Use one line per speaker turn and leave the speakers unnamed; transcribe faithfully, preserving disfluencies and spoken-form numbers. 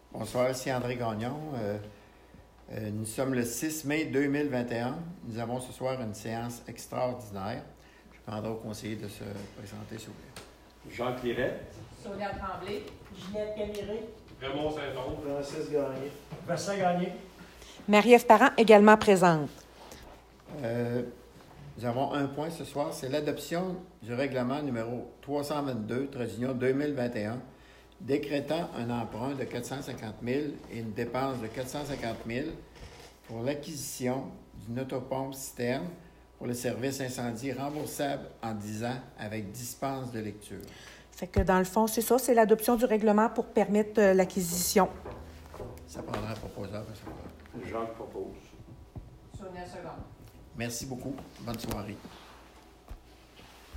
Bonsoir, ici André Gagnon. Euh, euh, nous sommes le six mai deux mille vingt et un. Nous avons ce soir une séance extraordinaire. Je demanderai au conseiller de se présenter, s'il vous plaît.
Jean Clairette.
Sonia Tremblay.
Ginette Caméré.
Raymond Saint-Onge.
Francis Gagné. Vincent Gagné.
Marie-Ève Parent, également présente.
Euh, nous avons un point ce soir, c'est l'adoption du règlement numéro trois cent vingt-deux, trait d'union deux mille vingt et un, décrétant un emprunt de quatre cent cinquante mille et une dépense de quatre cent cinquante mille pour l'acquisition d'une autopompe citerne pour le service incendie remboursable en dix ans avec dispense de lecture.
Fait que dans le fond, c'est ça, c'est l'adoption du règlement pour permettre euh, l'acquisition.
Ça prendra un proposeur. à ce moment-là.
Jean propose.
Sonia Seconde.
Merci beaucoup. Bonne soirée.